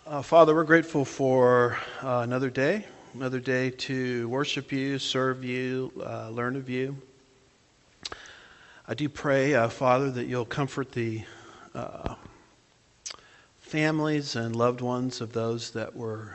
Father, we're grateful for another day to worship you, serve you, learn of you. I do pray, Father, that you'll comfort the families and loved ones of those that were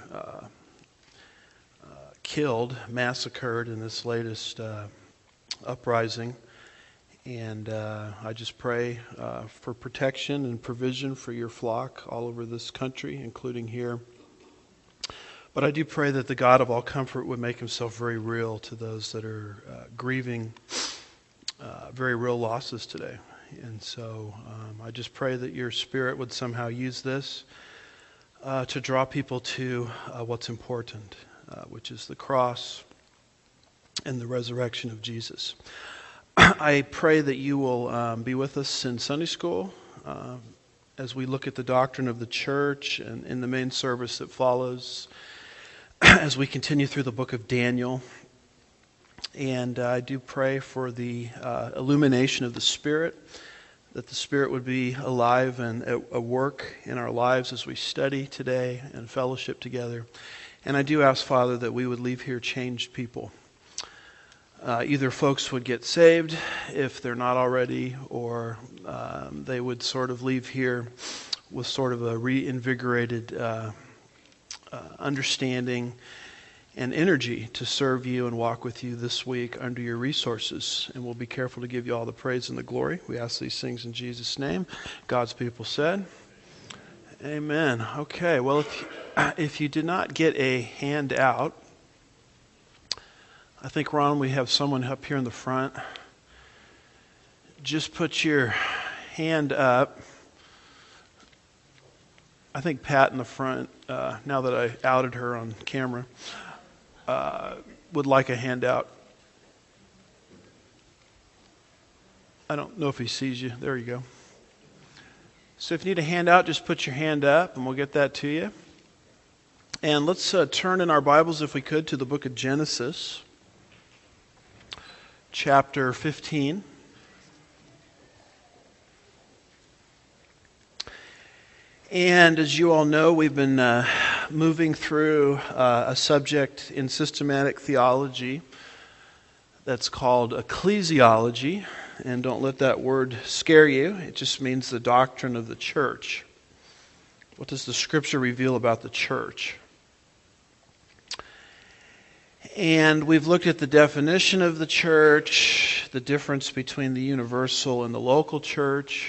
killed, massacred in this latest uprising. And I just pray for protection and provision for your flock all over this country, including here. But I do pray that the God of all comfort would make himself very real to those that are grieving very real losses today. And so I just pray that your Spirit would somehow use this to draw people to what's important, which is the cross and the resurrection of Jesus. I pray that you will be with us in Sunday school as we look at the doctrine of the church and in the main service that follows as we continue through the book of Daniel. And I do pray for the illumination of the Spirit, that the Spirit would be alive and at work in our lives as we study today and fellowship together. And I do ask, Father, that we would leave here changed people. Either folks would get saved if they're not already, or they would sort of leave here with sort of a reinvigorated understanding and energy to serve you and walk with you this week under your resources. And we'll be careful to give you all the praise and the glory. We ask these things in Jesus' name. God's people said, amen. Okay, well, if you did not get a handout, I think, Ron, we have someone up here in the front. Just put your hand up. I think Pat in the front, now that I outed her on camera, would like a handout. I don't know if he sees you. There you go. So if you need a handout, just put your hand up and we'll get that to you. And let's turn in our Bibles, if we could, to the book of Genesis. Chapter 15. And as you all know, we've been moving through a subject in systematic theology that's called ecclesiology. And don't let that word scare you. It just means the doctrine of the church. What does the Scripture reveal about the church? And we've looked at the definition of the church, the difference between the universal and the local church.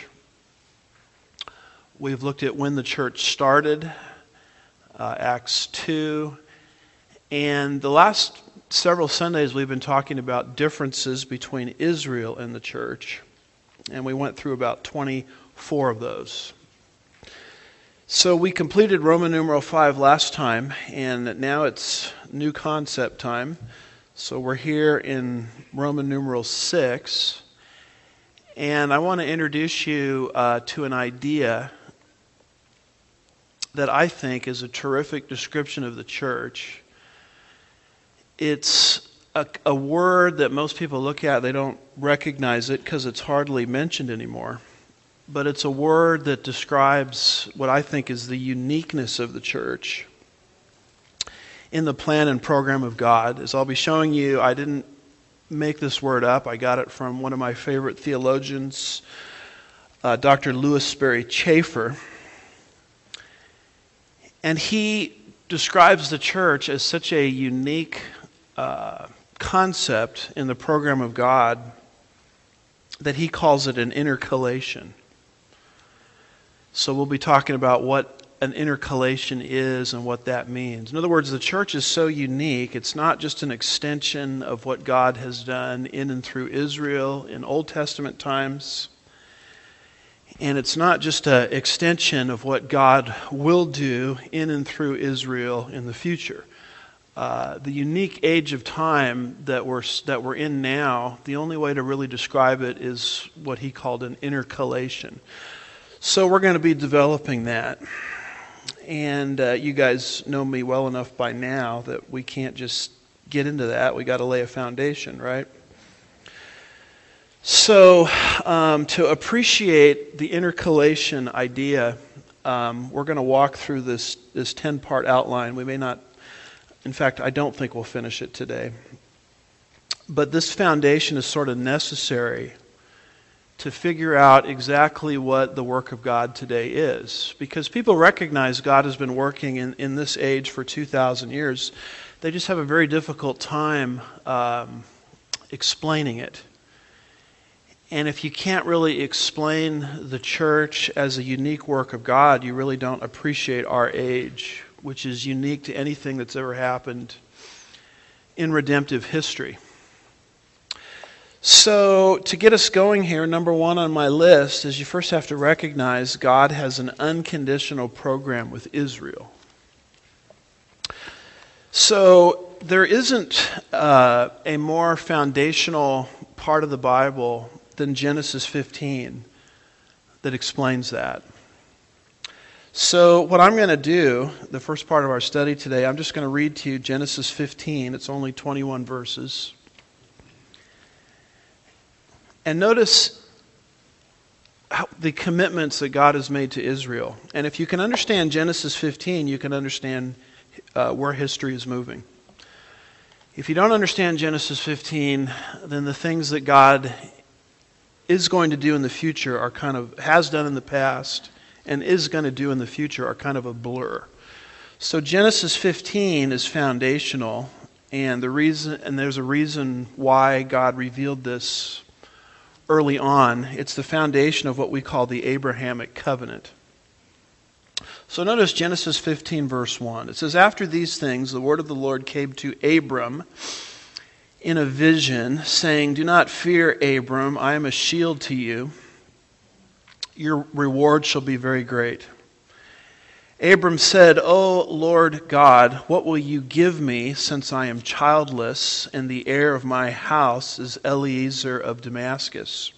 We've looked at when the church started, Acts 2. And the last several Sundays we've been talking about differences between Israel and the church. And we went through about 24 of those. So we completed Roman numeral 5 last time, and now it's new concept time. So we're here in Roman numeral 6, and I want to introduce you to an idea that I think is a terrific description of the church. It's a word that most people look at, they don't recognize it because it's hardly mentioned anymore. But it's a word that describes what I think is the uniqueness of the church in the plan and program of God. As I'll be showing you, I didn't make this word up. I got it from one of my favorite theologians, Dr. Lewis Sperry Chafer. And he describes the church as such a unique concept in the program of God that he calls it an intercalation. So we'll be talking about what an intercalation is and what that means. In other words, the church is so unique. It's not just an extension of what God has done in and through Israel in Old Testament times. And it's not just an extension of what God will do in and through Israel in the future. The unique age of time that we're in now, the only way to really describe it is what he called an intercalation. So we're going to be developing that. And you guys know me well enough by now that we can't just get into that. We got to lay a foundation, right? So to appreciate the intercalation idea, We're going to walk through this 10-part outline. We may not, in fact, I don't think we'll finish it today. But this foundation is sort of necessary to figure out exactly what the work of God today is. Because people recognize God has been working in this age for 2,000 years. They just have a very difficult time explaining it. And if you can't really explain the church as a unique work of God, you really don't appreciate our age, which is unique to anything that's ever happened in redemptive history. So, to get us going here, number one on my list is you first have to recognize God has an unconditional program with Israel. So, there isn't a more foundational part of the Bible than Genesis 15 that explains that. So, what I'm going to do, the first part of our study today, I'm just going to read to you Genesis 15. It's only 21 verses. And notice the commitments that God has made to Israel. And if you can understand Genesis 15, you can understand where history is moving. If you don't understand Genesis 15, then the things that God is going to do in the future are has done in the past and is going to do in the future are kind of a blur. So Genesis 15 is foundational, and there's a reason why God revealed this early on. It's the foundation of what we call the Abrahamic covenant. So notice Genesis 15 verse 1. It says, "After these things, the word of the Lord came to Abram in a vision, saying, 'Do not fear, Abram, I am a shield to you. Your reward shall be very great.' Abram said, 'O Lord God, what will you give me, since I am childless, and the heir of my house is Eliezer of Damascus?'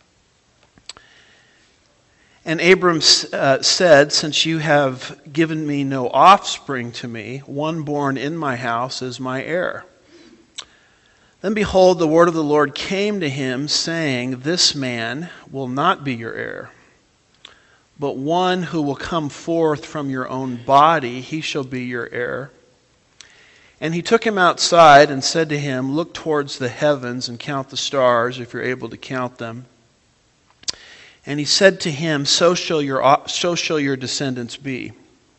And Abram said, 'Since you have given me no offspring to me, one born in my house is my heir.' Then behold, the word of the Lord came to him, saying, 'This man will not be your heir, but one who will come forth from your own body, he shall be your heir.' And he took him outside and said to him, 'Look towards the heavens and count the stars, if you're able to count them.' And he said to him, 'So shall your descendants be.'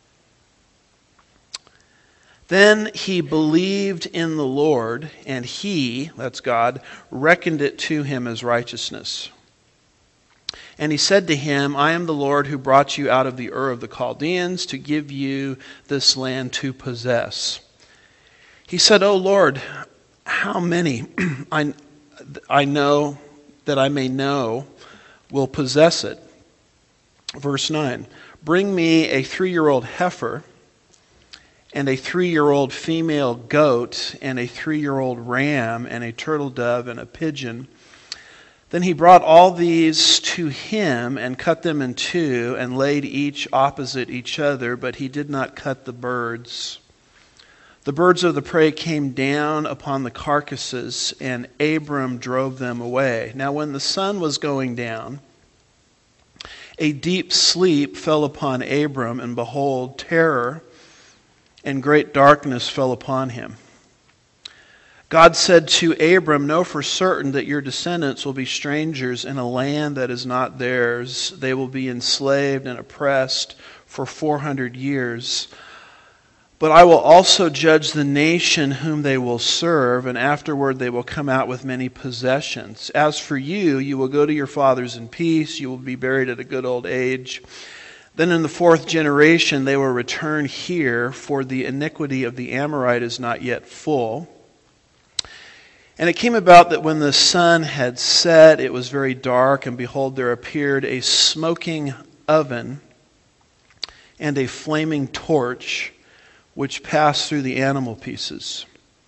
Then he believed in the Lord, and he," that's God, "reckoned it to him as righteousness. And he said to him, 'I am the Lord who brought you out of the Ur of the Chaldeans to give you this land to possess.' He said, 'O Lord, how many I know that I may know will possess it?' Verse 9, 'Bring me a 3-year-old heifer, and a 3-year-old female goat, and a 3-year-old ram, and a turtle dove, and a pigeon.' Then he brought all these to him, and cut them in two, and laid each opposite each other, but he did not cut the birds. The birds of the prey came down upon the carcasses, and Abram drove them away. Now when the sun was going down, a deep sleep fell upon Abram, and behold, terror and great darkness fell upon him. God said to Abram, 'Know for certain that your descendants will be strangers in a land that is not theirs. They will be enslaved and oppressed for 400 years. But I will also judge the nation whom they will serve, and afterward they will come out with many possessions. As for you, you will go to your fathers in peace. You will be buried at a good old age. Then in the 4th generation they will return here, for the iniquity of the Amorite is not yet full.' And it came about that when the sun had set, it was very dark, and behold, there appeared a smoking oven and a flaming torch, which passed through the animal pieces.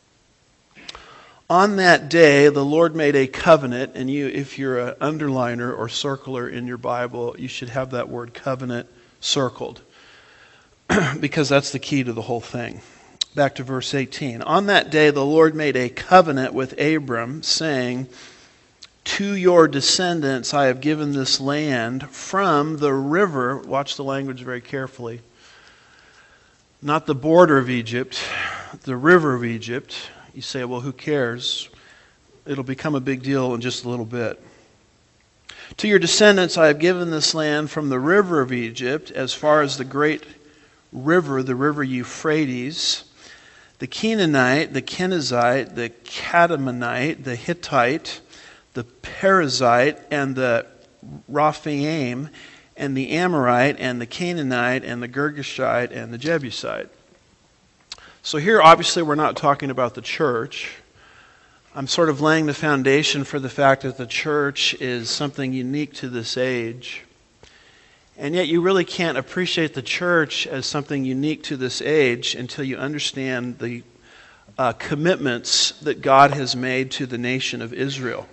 On that day, the Lord made a covenant," and you, if you're an underliner or circler in your Bible, you should have that word covenant circled, because that's the key to the whole thing. Back to verse 18. "On that day the Lord made a covenant with Abram, saying, To your descendants I have given this land from the river, watch the language very carefully, not the border of Egypt, the river of Egypt. You say, well, who cares? It'll become a big deal in just a little bit. To your descendants I have given this land from the river of Egypt as far as the great river, the river Euphrates, the Canaanite, the Kenizzite, the Cadamonite, the Hittite, the Perizzite, and the Rephaim, and the Amorite, and the Canaanite, and the Girgashite, and the Jebusite. So here, obviously, we're not talking about the church. I'm sort of laying the foundation for the fact that the church is something unique to this age. And yet you really can't appreciate the church as something unique to this age until you understand the commitments that God has made to the nation of Israel.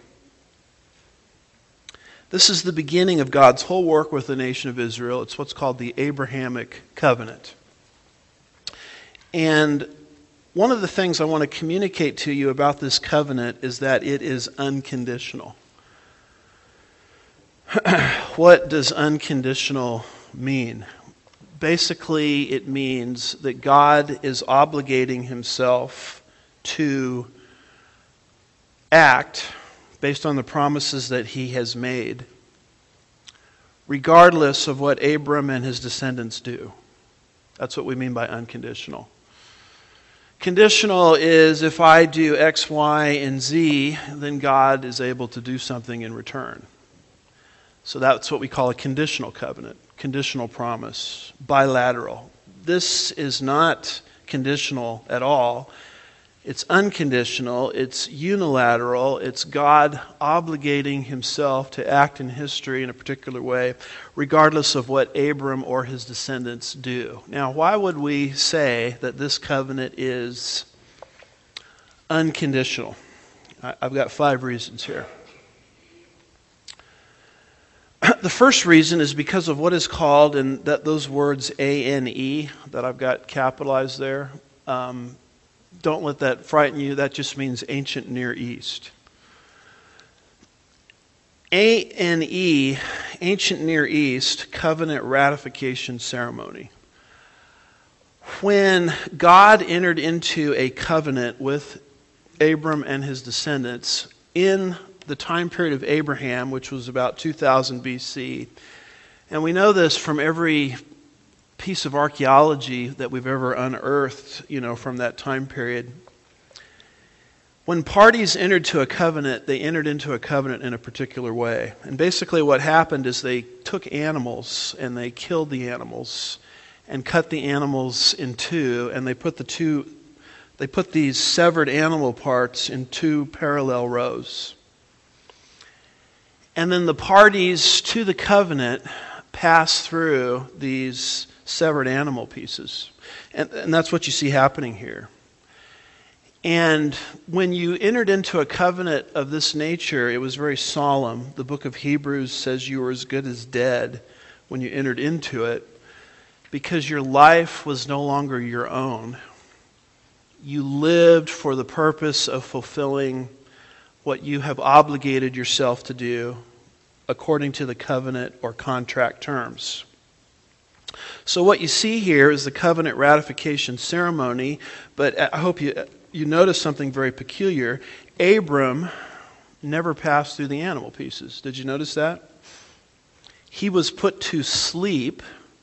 This is the beginning of God's whole work with the nation of Israel. It's what's called the Abrahamic covenant. And one of the things I want to communicate to you about this covenant is that it is unconditional. What does unconditional mean? Basically, it means that God is obligating himself to act based on the promises that he has made, regardless of what Abram and his descendants do. That's what we mean by unconditional. Conditional is if I do X, Y, and Z, then God is able to do something in return. So that's what we call a conditional covenant, conditional promise, bilateral. This is not conditional at all. It's unconditional, it's unilateral, it's God obligating himself to act in history in a particular way, regardless of what Abram or his descendants do. Now, why would we say that this covenant is unconditional? I've got 5 reasons here. The first reason is because of what is called, and those words A-N-E that I've got capitalized there. Don't let that frighten you. That just means ancient Near East. A-N-E, ancient Near East, covenant ratification ceremony. When God entered into a covenant with Abram and his descendants in the time period of Abraham, which was about 2000 BC, and we know this from every piece of archaeology that we've ever unearthed, from that time period. When parties entered to a covenant, they entered into a covenant in a particular way. And basically what happened is they took animals and they killed the animals and cut the animals in two, and they put these severed animal parts in 2 parallel rows. And then the parties to the covenant pass through these severed animal pieces. And that's what you see happening here. And when you entered into a covenant of this nature, it was very solemn. The book of Hebrews says you were as good as dead when you entered into it, because your life was no longer your own. You lived for the purpose of fulfilling what you have obligated yourself to do according to the covenant or contract terms. So what you see here is the covenant ratification ceremony, but I hope you notice something very peculiar. Abram never passed through the animal pieces. Did you notice that? He was put to sleep,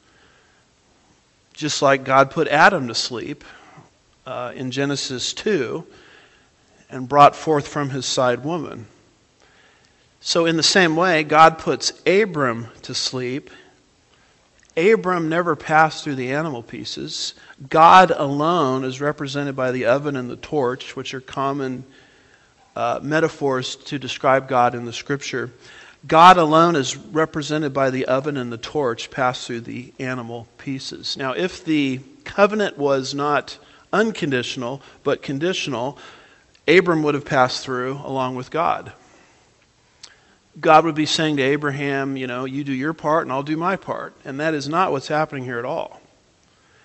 just like God put Adam to sleep in Genesis 2, and brought forth from his side woman. So in the same way, God puts Abram to sleep. Abram never passed through the animal pieces. God alone is represented by the oven and the torch, which are common metaphors to describe God in the Scripture. God alone is represented by the oven and the torch passed through the animal pieces. Now, if the covenant was not unconditional, but conditional, Abram would have passed through along with God. God would be saying to Abraham, you do your part and I'll do my part. And that is not what's happening here at all.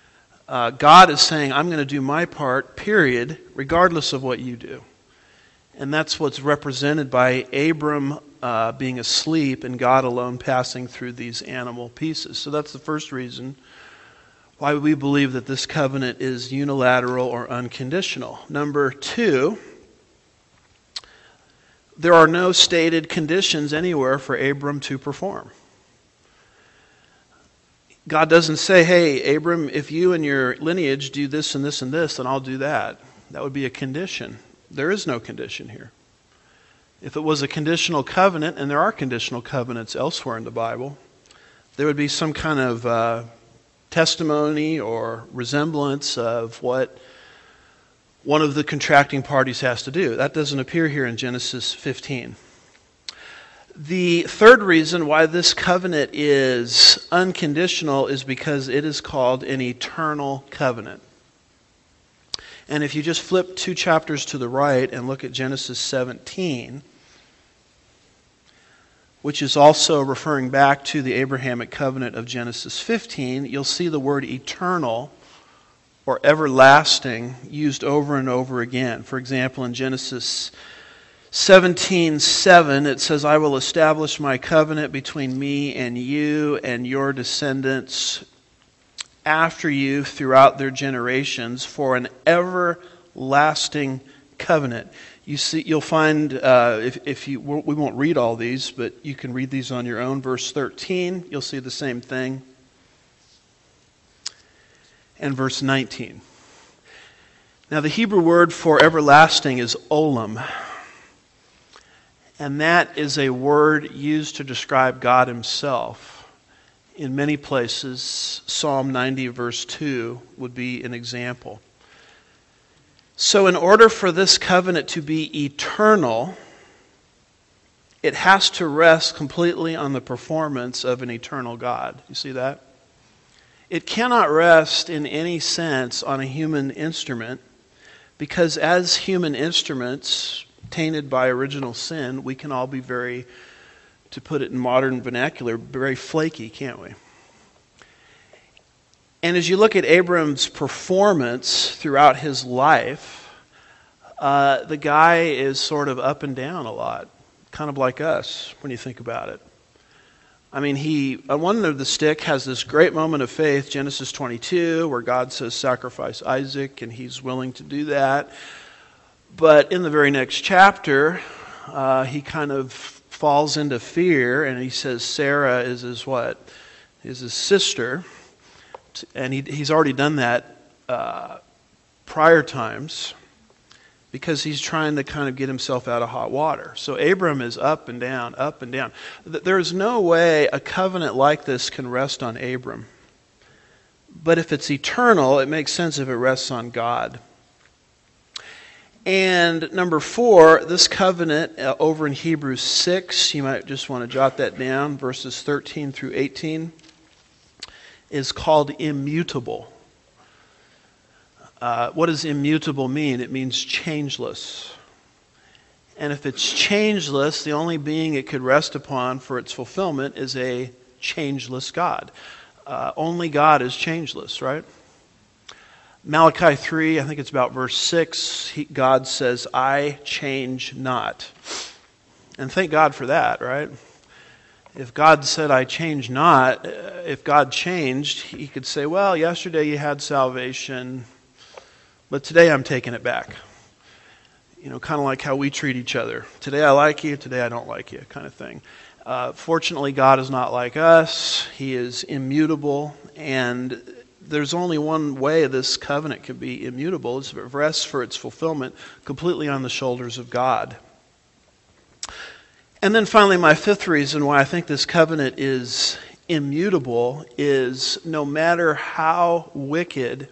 God is saying, I'm going to do my part, period, regardless of what you do. And that's what's represented by Abram being asleep and God alone passing through these animal pieces. So that's the first reason why we believe that this covenant is unilateral or unconditional. Number two, there are no stated conditions anywhere for Abram to perform. God doesn't say, hey, Abram, if you and your lineage do this and this and this, then I'll do that. That would be a condition. There is no condition here. If it was a conditional covenant, and there are conditional covenants elsewhere in the Bible, there would be some kind of testimony or resemblance of what one of the contracting parties has to do. That doesn't appear here in Genesis 15. The third reason why this covenant is unconditional is because it is called an eternal covenant. And if you just flip 2 chapters to the right and look at Genesis 17, which is also referring back to the Abrahamic covenant of Genesis 15, you'll see the word eternal or everlasting used over and over again. For example, in Genesis 17:7, it says, I will establish my covenant between me and you and your descendants after you throughout their generations for an everlasting covenant. You'll find, we won't read all these, but you can read these on your own. Verse 13, you'll see the same thing. And verse 19. Now the Hebrew word for everlasting is olam. And that is a word used to describe God himself. In many places, Psalm 90 verse 2 would be an example. So in order for this covenant to be eternal, it has to rest completely on the performance of an eternal God. You see that? It cannot rest in any sense on a human instrument, because as human instruments tainted by original sin, we can all be very, to put it in modern vernacular, very flaky, can't we? And as you look at Abram's performance throughout his life, the guy is sort of up and down a lot, kind of like us when you think about it. I mean, he, on one end of the stick, has this great moment of faith, Genesis 22, where God says, sacrifice Isaac, and he's willing to do that. But in the very next chapter, he kind of falls into fear, and he says Sarah is his what? Is his sister. And he's already done that prior times, because he's trying to kind of get himself out of hot water. So Abram is up and down, up and down. There's no way a covenant like this can rest on Abram. But if it's eternal, it makes sense if it rests on God. And number 4, this covenant over in Hebrews 6, you might just want to jot that down, verses 13 through 18, is called immutable. What does immutable mean? It means changeless. And if it's changeless, the only being it could rest upon for its fulfillment is a changeless God. Only God is changeless, right? Malachi 3, I think it's about verse 6, God says, I change not. And thank God for that, right? If God said, I change not, if God changed, he could say, well, yesterday you had salvation, but today I'm taking it back. You know, kind of like how we treat each other. Today I like you, today I don't like you, kind of thing. Fortunately, God is not like us. He is immutable, and there's only one way this covenant can be immutable. It's if it rests for its fulfillment completely on the shoulders of God. And then finally, my 5th reason why I think this covenant is immutable is no matter how wicked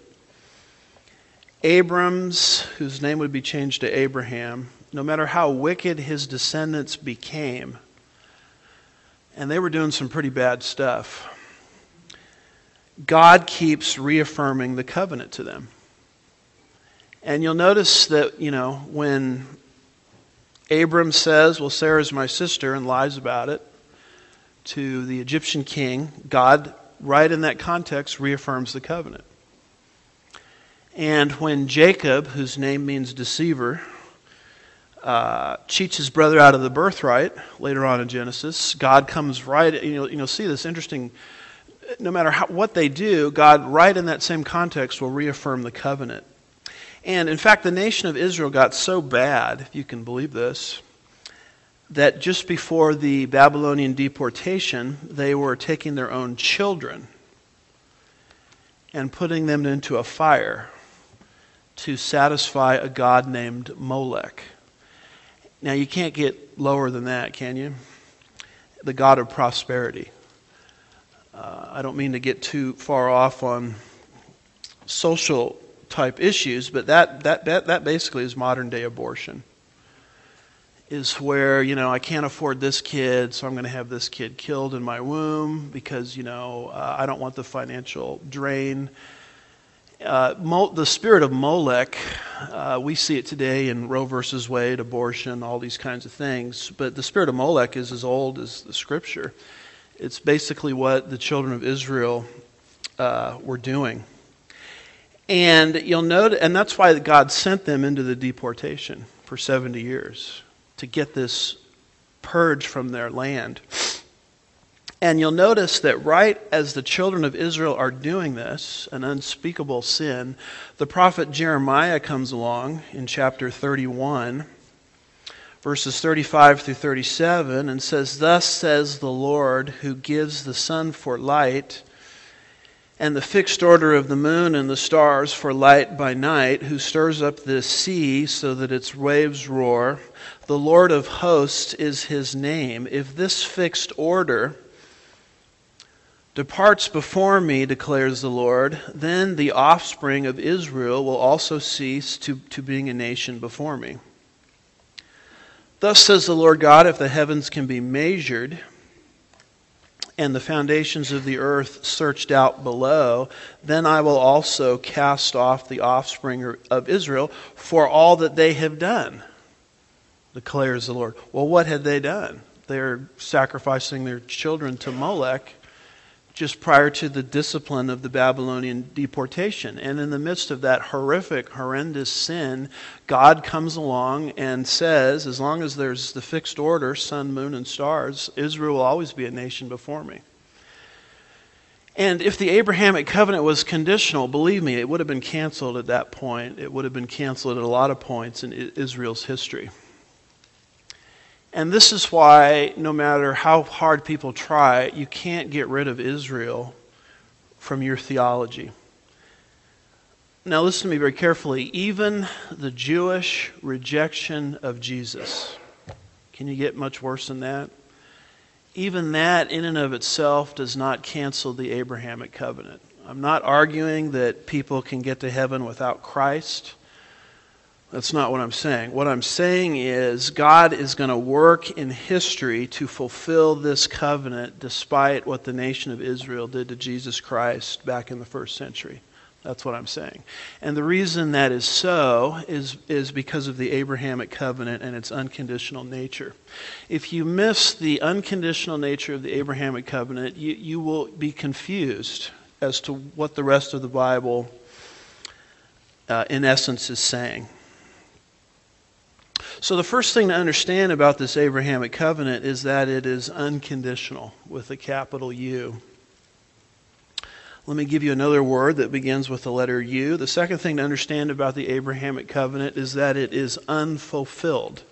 Abram's, whose name would be changed to Abraham, no matter how wicked his descendants became, and they were doing some pretty bad stuff, God keeps reaffirming the covenant to them. And you'll notice that, you know, when Abram says, well, Sarah's my sister, and lies about it to the Egyptian king, God, right in that context, reaffirms the covenant. And when Jacob, whose name means deceiver, cheats his brother out of the birthright later on in Genesis. God comes right, you'll see this interesting, no matter what they do, God right in that same context will reaffirm the covenant. And in fact, the nation of Israel got so bad, if you can believe this, that just before the Babylonian deportation, they were taking their own children and putting them into a fire to satisfy a god named Molech. Now, you can't get lower than that, can you? The god of prosperity. I don't mean to get too far off on social type issues, but that basically is modern day abortion. Is where, I can't afford this kid, so I'm going to have this kid killed in my womb because, I don't want the financial drain. The spirit of Molech, we see it today in Roe versus Wade, abortion, all these kinds of things. But the spirit of Molech is as old as the Scripture. It's basically what the children of Israel were doing. And you'll note, and that's why God sent them into the deportation for 70 years, to get this purge from their land. And you'll notice that right as the children of Israel are doing this, an unspeakable sin, the prophet Jeremiah comes along in chapter 31, verses 35 through 37, and says, "Thus says the Lord, who gives the sun for light, and the fixed order of the moon and the stars for light by night, who stirs up the sea so that its waves roar. The Lord of hosts is his name. If this fixed order departs before me, declares the Lord, then the offspring of Israel will also cease to being a nation before me. Thus says the Lord God, if the heavens can be measured, and the foundations of the earth searched out below, then I will also cast off the offspring of Israel for all that they have done, declares the Lord." Well, what had they done? They're sacrificing their children to Molech just prior to the discipline of the Babylonian deportation. And in the midst of that horrendous sin, God comes along and says, as long as there's the fixed order, sun, moon, and stars, Israel will always be a nation before me. And if the Abrahamic covenant was conditional, believe me, it would have been canceled at that point. It would have been canceled at a lot of points in Israel's history. And this is why, no matter how hard people try, you can't get rid of Israel from your theology. Now listen to me very carefully. Even the Jewish rejection of Jesus, can you get much worse than that? Even that in and of itself does not cancel the Abrahamic covenant. I'm not arguing that people can get to heaven without Christ. That's not what I'm saying. What I'm saying is God is going to work in history to fulfill this covenant despite what the nation of Israel did to Jesus Christ back in the first century. That's what I'm saying. And the reason that is so is because of the Abrahamic covenant and its unconditional nature. If you miss the unconditional nature of the Abrahamic covenant, you will be confused as to what the rest of the Bible in essence is saying. So the first thing to understand about this Abrahamic covenant is that it is unconditional with a capital U. Let me give you another word that begins with the letter U. The second thing to understand about the Abrahamic covenant is that it is unfulfilled.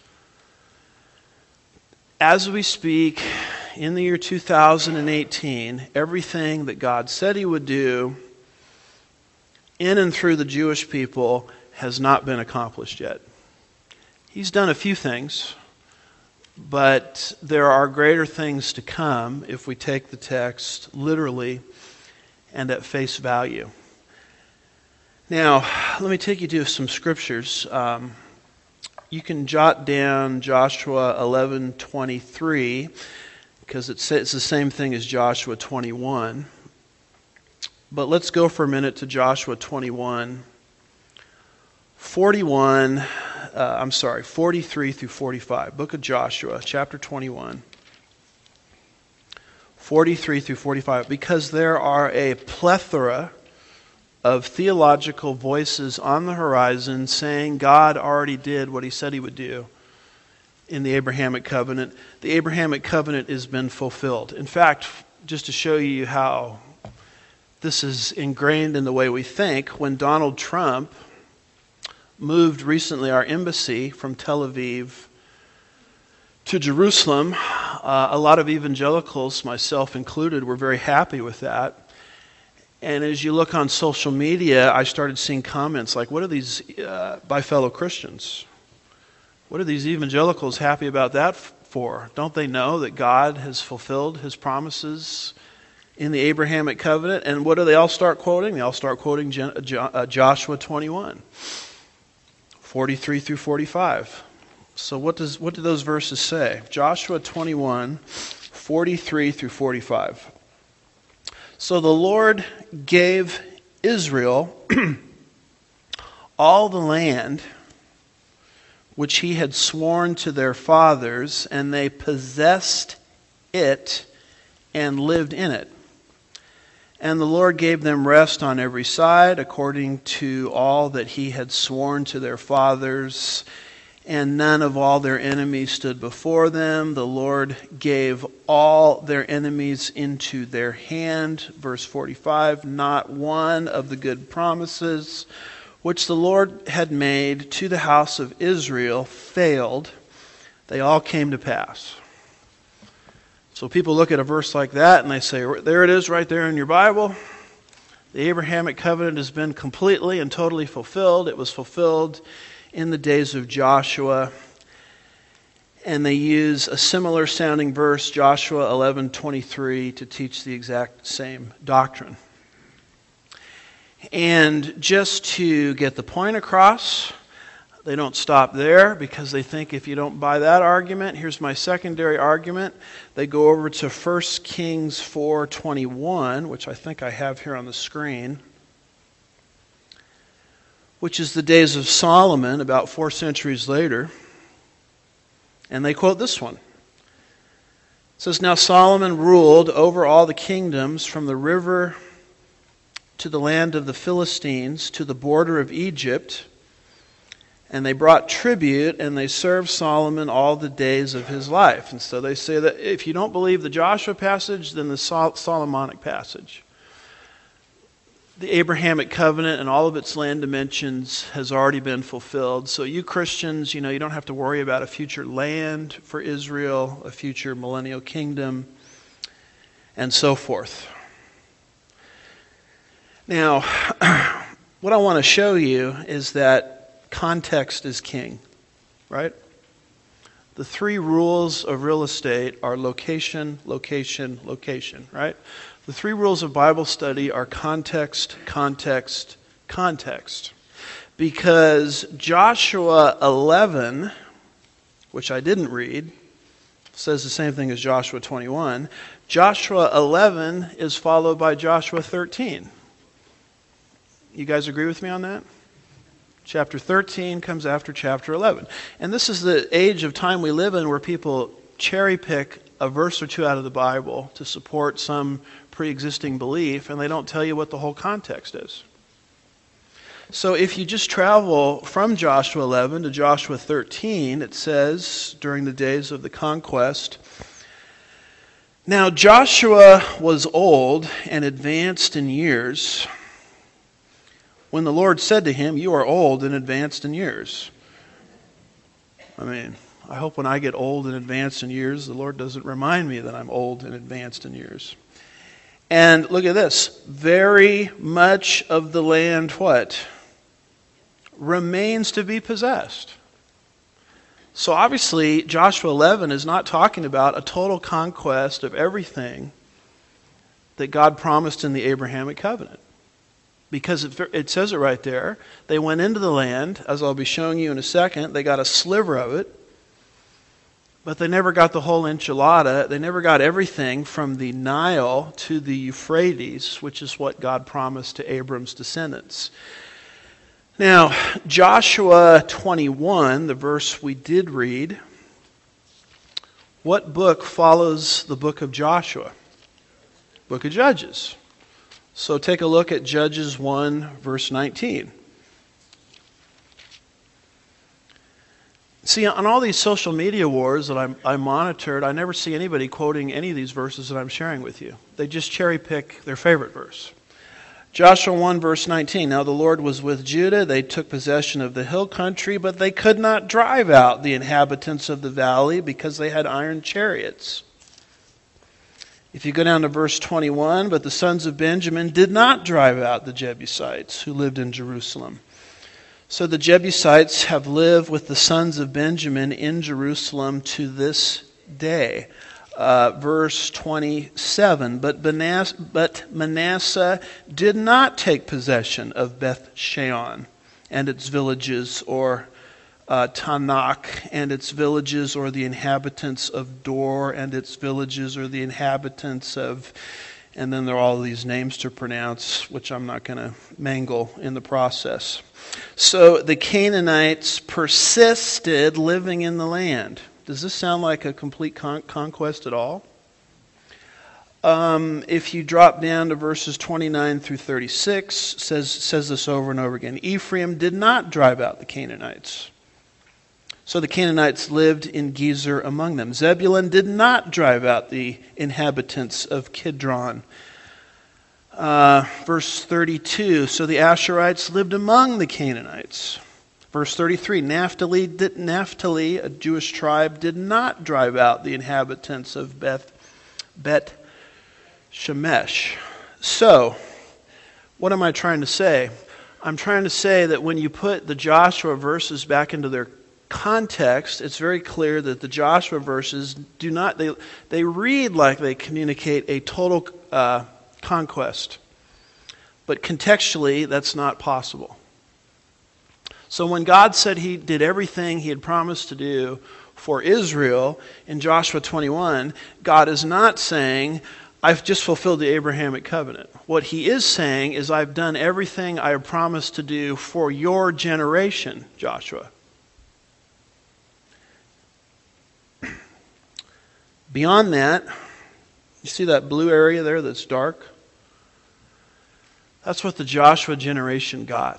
As we speak, in the year 2018, everything that God said he would do in and through the Jewish people has not been accomplished yet. He's done a few things, but there are greater things to come if we take the text literally and at face value. Now, let me take you to some scriptures. You can jot down Joshua 11:23 because it's the same thing as Joshua 21. But let's go for a minute to Joshua 21. 43 through 45. Book of Joshua, chapter 21. 43 through 45. Because there are a plethora of theological voices on the horizon saying God already did what he said he would do in the Abrahamic covenant. The Abrahamic covenant has been fulfilled. In fact, just to show you how this is ingrained in the way we think, when Donald Trump moved recently our embassy from Tel Aviv to Jerusalem, a lot of evangelicals, myself included, were very happy with that. And as you look on social media, I started seeing comments like, what are these, by fellow Christians? What are these evangelicals happy about that for? Don't they know that God has fulfilled his promises in the Abrahamic covenant? And what do they all start quoting? They all start quoting Joshua 21, 43 through 45. So what do those verses say? Joshua 21, 43 through 45. So the Lord gave Israel all the land which he had sworn to their fathers, and they possessed it and lived in it. And the Lord gave them rest on every side, according to all that he had sworn to their fathers, and none of all their enemies stood before them. The Lord gave all their enemies into their hand. Verse 45, not one of the good promises which the Lord had made to the house of Israel failed. They all came to pass. So people look at a verse like that and they say, there it is right there in your Bible. The Abrahamic covenant has been completely and totally fulfilled. It was fulfilled in the days of Joshua. And they use a similar sounding verse, Joshua 11:23, to teach the exact same doctrine. And just to get the point across, they don't stop there because they think if you don't buy that argument, here's my secondary argument. They go over to 1 Kings 4:21, which I think I have here on the screen, which is the days of Solomon, about 4 centuries later. And they quote this one. It says, now Solomon ruled over all the kingdoms from the river to the land of the Philistines, to the border of Egypt. And they brought tribute, and they served Solomon all the days of his life. And so they say that if you don't believe the Joshua passage, then the Solomonic passage. The Abrahamic covenant and all of its land dimensions has already been fulfilled. So you Christians, you don't have to worry about a future land for Israel, a future millennial kingdom, and so forth. Now, what I want to show you is that context is king, right? The 3 rules of real estate are location, location, location, right? The 3 rules of Bible study are context, context, context. Because Joshua 11, which I didn't read, says the same thing as Joshua 21. Joshua 11 is followed by Joshua 13. You guys agree with me on that? Chapter 13 comes after chapter 11. And this is the age of time we live in where people cherry pick a verse or two out of the Bible to support some pre-existing belief, and they don't tell you what the whole context is. So if you just travel from Joshua 11 to Joshua 13, it says, during the days of the conquest, now Joshua was old and advanced in years when the Lord said to him, you are old and advanced in years. I hope when I get old and advanced in years, the Lord doesn't remind me that I'm old and advanced in years. And look at this. Very much of the land, what? Remains to be possessed. So obviously, Joshua 11 is not talking about a total conquest of everything that God promised in the Abrahamic covenant. Because it says it right there. They went into the land, as I'll be showing you in a second. They got a sliver of it. But they never got the whole enchilada. They never got everything from the Nile to the Euphrates, which is what God promised to Abram's descendants. Now, Joshua 21, the verse we did read, what book follows the book of Joshua? Book of Judges. So take a look at Judges 1, verse 19. See, on all these social media wars that I monitored, I never see anybody quoting any of these verses that I'm sharing with you. They just cherry pick their favorite verse. Joshua 1, verse 19. Now the Lord was with Judah. They took possession of the hill country, but they could not drive out the inhabitants of the valley because they had iron chariots. If you go down to verse 21, but the sons of Benjamin did not drive out the Jebusites who lived in Jerusalem. So the Jebusites have lived with the sons of Benjamin in Jerusalem to this day. Verse 27, but Manasseh did not take possession of Beth-shean and its villages, or Tanakh and its villages, or the inhabitants of Dor and its villages, or the inhabitants of... And then there are all these names to pronounce, which I'm not going to mangle in the process. So the Canaanites persisted living in the land. Does this sound like a complete conquest at all? If you drop down to verses 29 through 36, says this over and over again. Ephraim did not drive out the Canaanites. So the Canaanites lived in Gezer among them. Zebulun did not drive out the inhabitants of Kidron. Verse 32, so the Asherites lived among the Canaanites. Verse 33, Naphtali, a Jewish tribe, did not drive out the inhabitants of Bet Shemesh. So, what am I trying to say? I'm trying to say that when you put the Joshua verses back into their context, it's very clear that the Joshua verses do not, they read like they communicate a total conquest. But contextually, that's not possible. So when God said He did everything He had promised to do for Israel in Joshua 21, God is not saying, I've just fulfilled the Abrahamic covenant. What He is saying is, I've done everything I have promised to do for your generation, Joshua. Beyond that, you see that blue area there that's dark? That's what the Joshua generation got.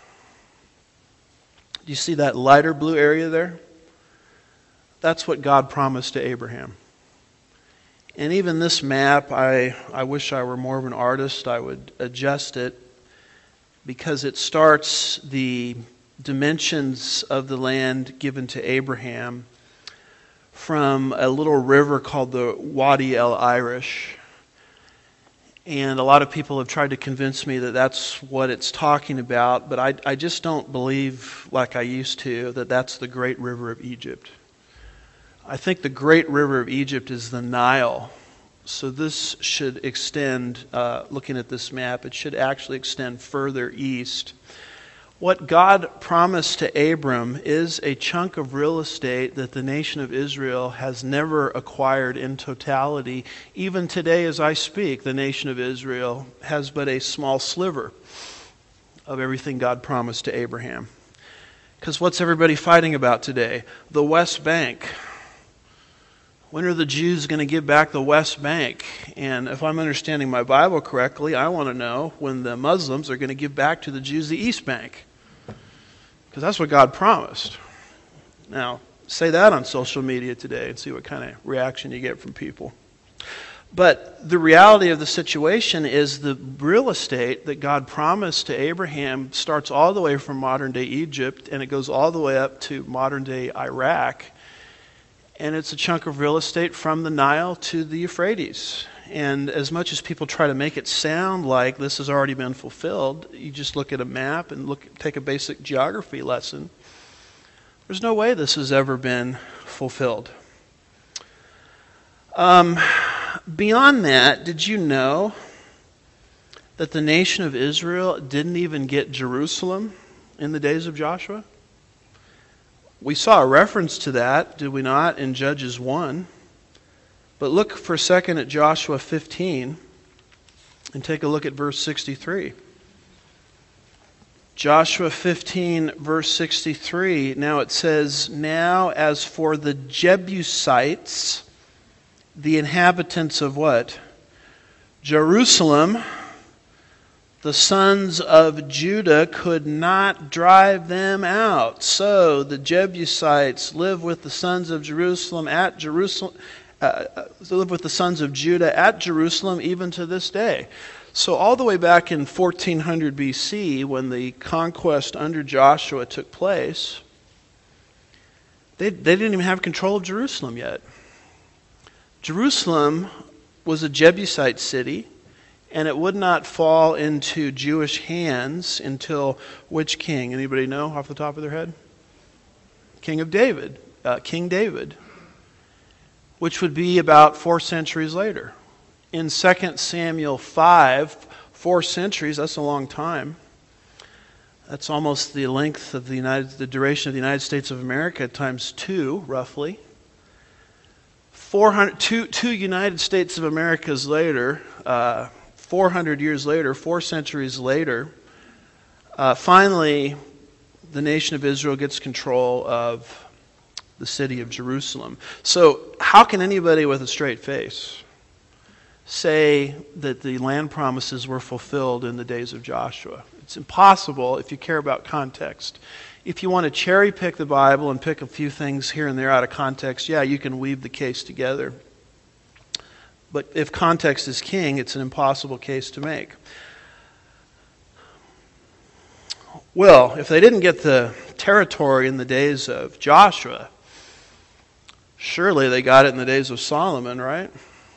Do you see that lighter blue area there? That's what God promised to Abraham. And even this map, I wish I were more of an artist. I would adjust it because it starts the dimensions of the land given to Abraham from a little river called the Wadi el-Irish. And a lot of people have tried to convince me that that's what it's talking about, but I just don't believe, like I used to, that that's the great river of Egypt. I think the great river of Egypt is the Nile. So this should extend, looking at this map, it should actually extend further east. What God promised to Abram is a chunk of real estate that the nation of Israel has never acquired in totality. Even today as I speak, the nation of Israel has but a small sliver of everything God promised to Abraham. Because what's everybody fighting about today? The West Bank. When are the Jews going to give back the West Bank? And if I'm understanding my Bible correctly, I want to know when the Muslims are going to give back to the Jews the East Bank. Because that's what God promised. Now, say that on social media today and see what kind of reaction you get from people. But the reality of the situation is the real estate that God promised to Abraham starts all the way from modern-day Egypt, and it goes all the way up to modern-day Iraq. And it's a chunk of real estate from the Nile to the Euphrates. And as much as people try to make it sound like this has already been fulfilled, you just look at a map and take a basic geography lesson. There's no way this has ever been fulfilled. Beyond that, did you know that the nation of Israel didn't even get Jerusalem in the days of Joshua? We saw a reference to that, did we not, in Judges 1. But look for a second at Joshua 15 and take a look at verse 63. Joshua 15, verse 63, now it says, Now as for the Jebusites, the inhabitants of what? Jerusalem, the sons of Judah could not drive them out. So the Jebusites live with the sons of Jerusalem at Jerusalem. Live with the sons of Judah at Jerusalem even to this day. So all the way back in 1400 BC, when the conquest under Joshua took place, they didn't even have control of Jerusalem yet. Jerusalem was a Jebusite city, and it would not fall into Jewish hands until which king? Anybody know off the top of their head? King David, which would be about 4 centuries later. In 2 Samuel 5, 4 centuries, that's a long time. That's almost the length of the duration of the United States of America times 2, roughly. 2 United States of Americas later, 400 years later, 4 centuries later, finally the nation of Israel gets control of the city of Jerusalem. So how can anybody with a straight face say that the land promises were fulfilled in the days of Joshua? It's impossible if you care about context. If you want to cherry pick the Bible and pick a few things here and there out of context, yeah, you can weave the case together. But if context is king, it's an impossible case to make. Well, if they didn't get the territory in the days of Joshua, surely they got it in the days of Solomon, right?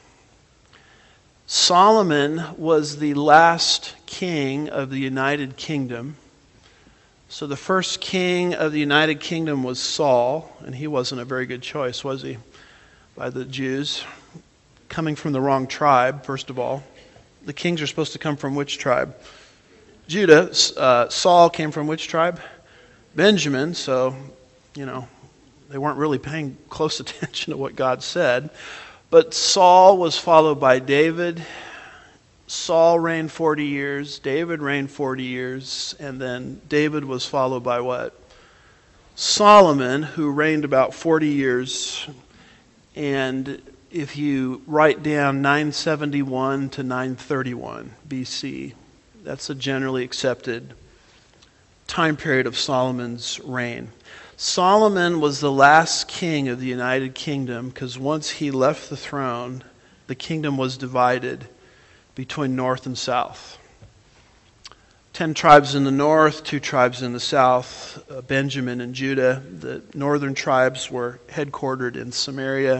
Solomon was the last king of the United Kingdom. So the first king of the United Kingdom was Saul, and he wasn't a very good choice, was he, by the Jews? Coming from the wrong tribe, first of all. The kings are supposed to come from which tribe? Judah. Saul came from which tribe? Benjamin. So, they weren't really paying close attention to what God said. But Saul was followed by David. Saul reigned 40 years. David reigned 40 years. And then David was followed by what? Solomon, who reigned about 40 years. And if you write down 971 to 931 BC, that's a generally accepted time period of Solomon's reign. Solomon was the last king of the United Kingdom because once he left the throne, the kingdom was divided between north and south. 10 tribes in the north, 2 tribes in the south, Benjamin and Judah. The northern tribes were headquartered in Samaria.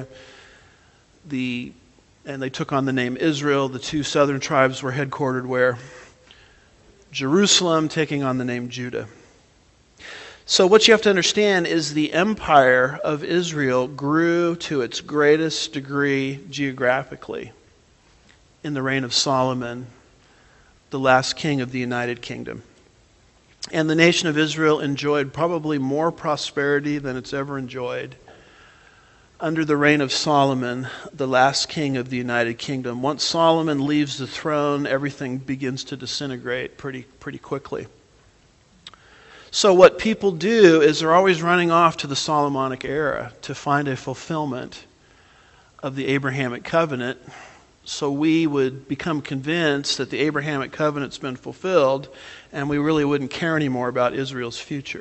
And they took on the name Israel. The 2 southern tribes were headquartered where? Jerusalem, taking on the name Judah. So what you have to understand is the empire of Israel grew to its greatest degree geographically in the reign of Solomon, the last king of the United Kingdom. And the nation of Israel enjoyed probably more prosperity than it's ever enjoyed under the reign of Solomon, the last king of the United Kingdom. Once Solomon leaves the throne, everything begins to disintegrate pretty quickly. So what people do is they're always running off to the Solomonic era to find a fulfillment of the Abrahamic covenant. So we would become convinced that the Abrahamic covenant's been fulfilled, and we really wouldn't care anymore about Israel's future.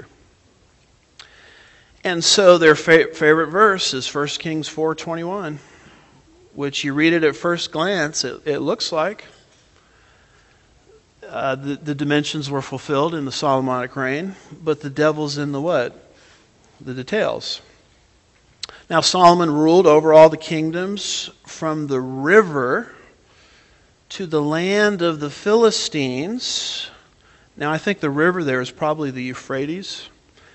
And so their favorite verse is 1 Kings 4:21, which you read it at first glance, it looks like the dimensions were fulfilled in the Solomonic reign, but the devil's in the what? The details. Now Solomon ruled over all the kingdoms from the river to the land of the Philistines. Now I think the river there is probably the Euphrates.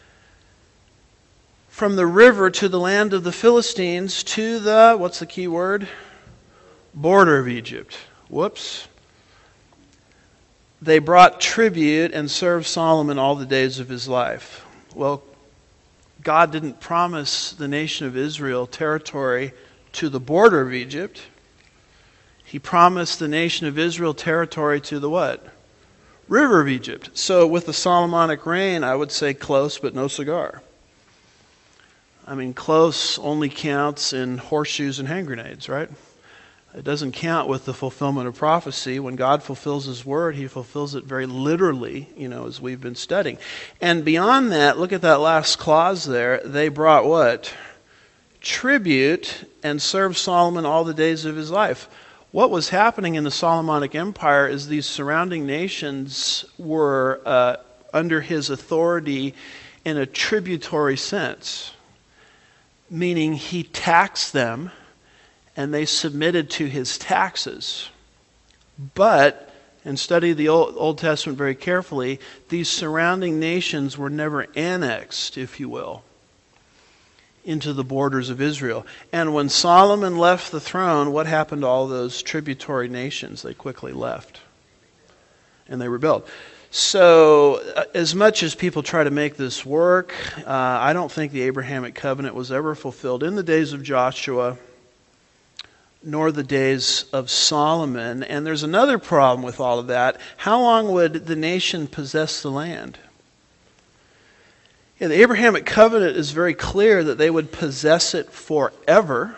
From the river to the land of the Philistines to the, what's the key word? Border of Egypt. Whoops. They brought tribute and served Solomon all the days of his life. Well, God didn't promise the nation of Israel territory to the border of Egypt. He promised the nation of Israel territory to the what? River of Egypt. So with the Solomonic reign, I would say close but no cigar. I mean, close only counts in horseshoes and hand grenades, right? It doesn't count with the fulfillment of prophecy. When God fulfills His word, He fulfills it very literally, as we've been studying. And beyond that, look at that last clause there. They brought what? Tribute, and served Solomon all the days of his life. What was happening in the Solomonic Empire is these surrounding nations were under his authority in a tributary sense, meaning he taxed them and they submitted to his taxes. But, and study the Old Testament very carefully, these surrounding nations were never annexed, if you will, into the borders of Israel. And when Solomon left the throne, what happened to all those tributary nations? They quickly left. And they rebelled. So, as much as people try to make this work, I don't think the Abrahamic covenant was ever fulfilled in the days of Joshua, nor the days of Solomon. And there's another problem with all of that. How long would the nation possess the land? The Abrahamic covenant is very clear that they would possess it forever.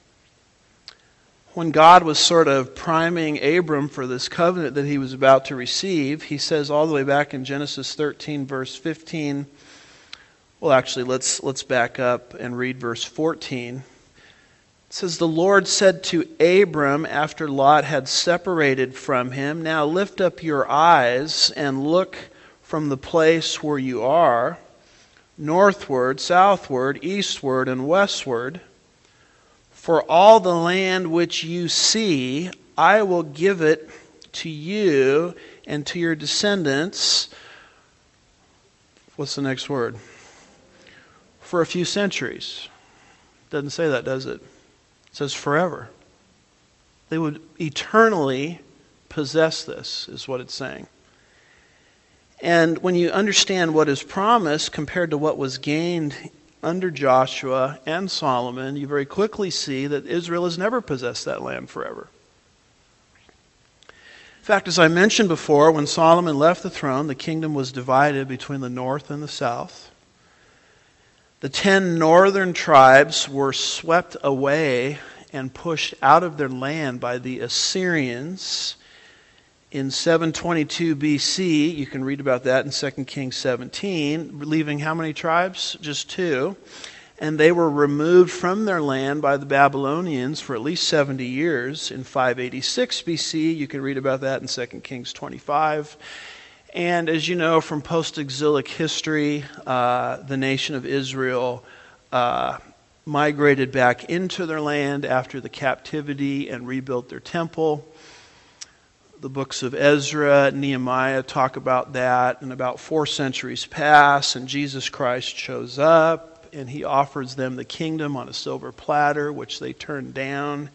When God was sort of priming Abram for this covenant that he was about to receive, he says all the way back in Genesis 13, verse 15. Well, actually, let's back up and read verse 14. It says, "The Lord said to Abram after Lot had separated from him, 'Now lift up your eyes and look from the place where you are, northward, southward, eastward, and westward. For all the land which you see, I will give it to you and to your descendants.'" What's the next word? "For a few centuries." Doesn't say that, does it? It says forever. They would eternally possess this, is what it's saying. And when you understand what is promised compared to what was gained under Joshua and Solomon, you very quickly see that Israel has never possessed that land forever. In fact, as I mentioned before, when Solomon left the throne, the kingdom was divided between the north and the south. The 10 northern tribes were swept away and pushed out of their land by the Assyrians in 722 BC. You can read about that in 2 Kings 17, leaving how many tribes? Just 2. And they were removed from their land by the Babylonians for at least 70 years in 586 BC. You can read about that in 2 Kings 25. And as you know from post-exilic history, the nation of Israel migrated back into their land after the captivity and rebuilt their temple. The books of Ezra, Nehemiah talk about that, and about 4 centuries pass, and Jesus Christ shows up, and he offers them the kingdom on a silver platter, which they turned down.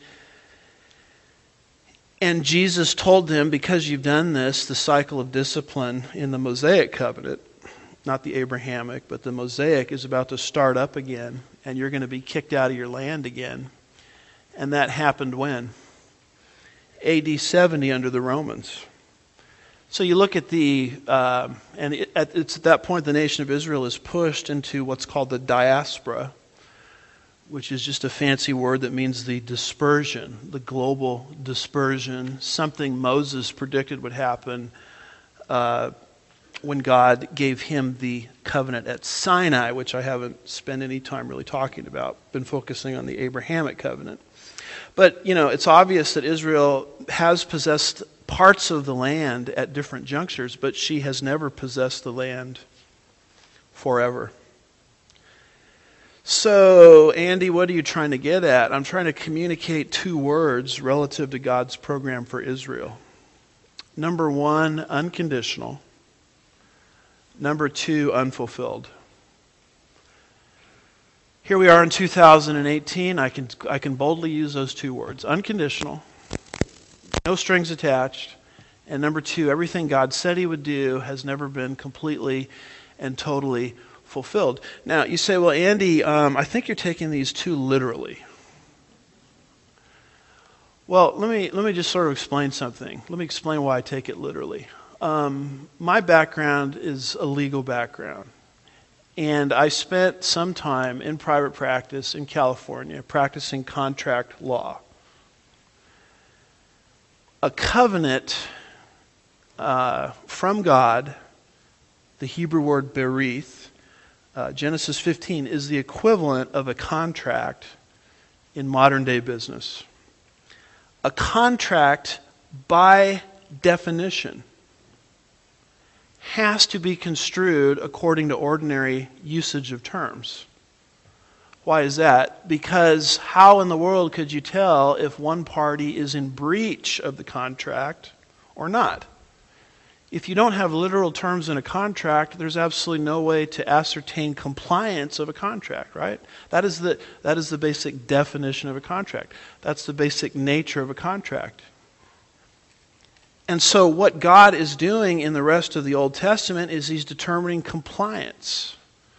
And Jesus told them, because you've done this, the cycle of discipline in the Mosaic covenant, not the Abrahamic, but the Mosaic, is about to start up again, and you're going to be kicked out of your land again. And that happened when? AD 70 under the Romans. So you look at it's at that point the nation of Israel is pushed into what's called the diaspora, which is just a fancy word that means the dispersion, the global dispersion, something Moses predicted would happen when God gave him the covenant at Sinai, which I haven't spent any time really talking about, been focusing on the Abrahamic covenant. But, it's obvious that Israel has possessed parts of the land at different junctures, but she has never possessed the land forever. So, Andy, what are you trying to get at? I'm trying to communicate 2 words relative to God's program for Israel. Number 1, unconditional. Number 2, unfulfilled. Here we are in 2018. I can boldly use those 2 words. Unconditional, no strings attached. And number 2, everything God said he would do has never been completely and totally fulfilled. Now, you say, well, Andy, I think you're taking these 2 literally. Well, let me just sort of explain something. Let me explain why I take it literally. My background is a legal background. And I spent some time in private practice in California practicing contract law. a covenant from God, the Hebrew word berith, Genesis 15, is the equivalent of a contract in modern day business. A contract, by definition, has to be construed according to ordinary usage of terms. Why is that? Because how in the world could you tell if one party is in breach of the contract or not? If you don't have literal terms in a contract, there's absolutely no way to ascertain compliance of a contract, right? That is the basic definition of a contract. That's the basic nature of a contract. And so what God is doing in the rest of the Old Testament is He's determining compliance.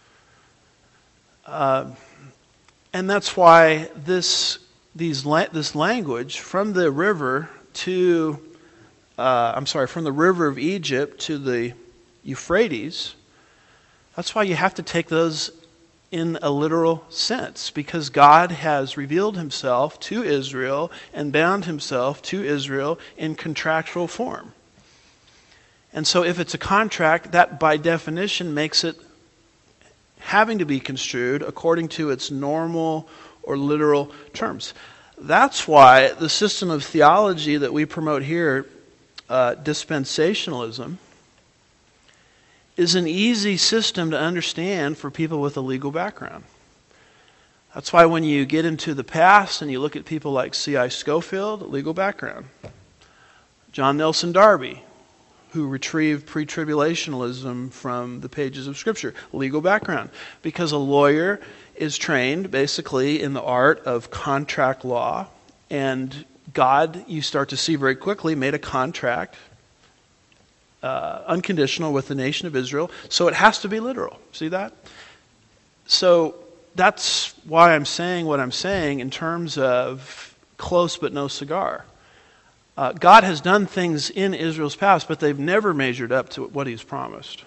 And that's why this language from the river to from the river of Egypt to the Euphrates, that's why you have to take those in a literal sense, because God has revealed Himself to Israel and bound Himself to Israel in contractual form. And so if it's a contract, that by definition makes it having to be construed according to its normal or literal terms. That's why the system of theology that we promote here, dispensationalism, is an easy system to understand for people with a legal background. That's why when you get into the past and you look at people like C.I. Scofield, legal background. John Nelson Darby, who retrieved pre-tribulationalism from the pages of Scripture, legal background. Because a lawyer is trained basically in the art of contract law, and God, you start to see very quickly, made a contract unconditional with the nation of Israel, so it has to be literal. See that? So that's why I'm saying what I'm saying in terms of close but no cigar. God has done things in Israel's past, but they've never measured up to what He's promised.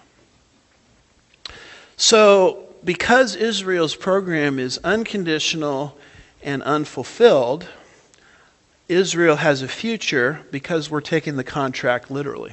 So because Israel's program is unconditional and unfulfilled, Israel has a future because we're taking the contract literally.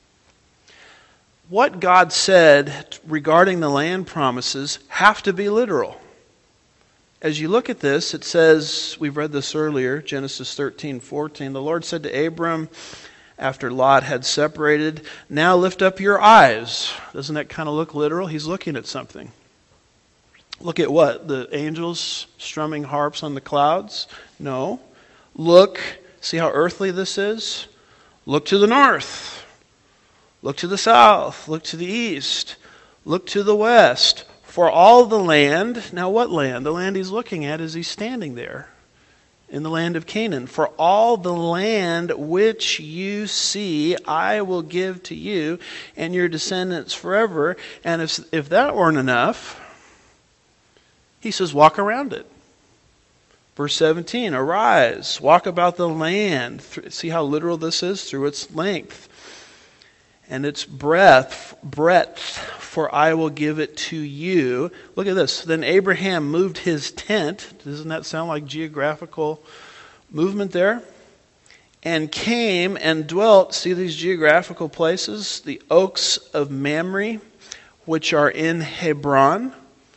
What God said regarding the land promises have to be literal. As you look at this, it says, we've read this earlier, Genesis 13:14, the Lord said to Abram, after Lot had separated, now lift up your eyes. Doesn't that kind of look literal? He's looking at something. Look at what? The angels strumming harps on the clouds? No. Look, see how earthly this is? Look to the north. Look to the south. Look to the east. Look to the west. For all the land, now what land? The land he's looking at as he's standing there in the land of Canaan. For all the land which you see, I will give to you and your descendants forever. And if that weren't enough, he says, walk around it. Verse 17, arise, walk about the land. See how literal this is? Through its length and its breadth, for I will give it to you. Look at this. Then Abraham moved his tent. Doesn't that sound like geographical movement there? And came and dwelt, see these geographical places? The oaks of Mamre, which are in Hebron.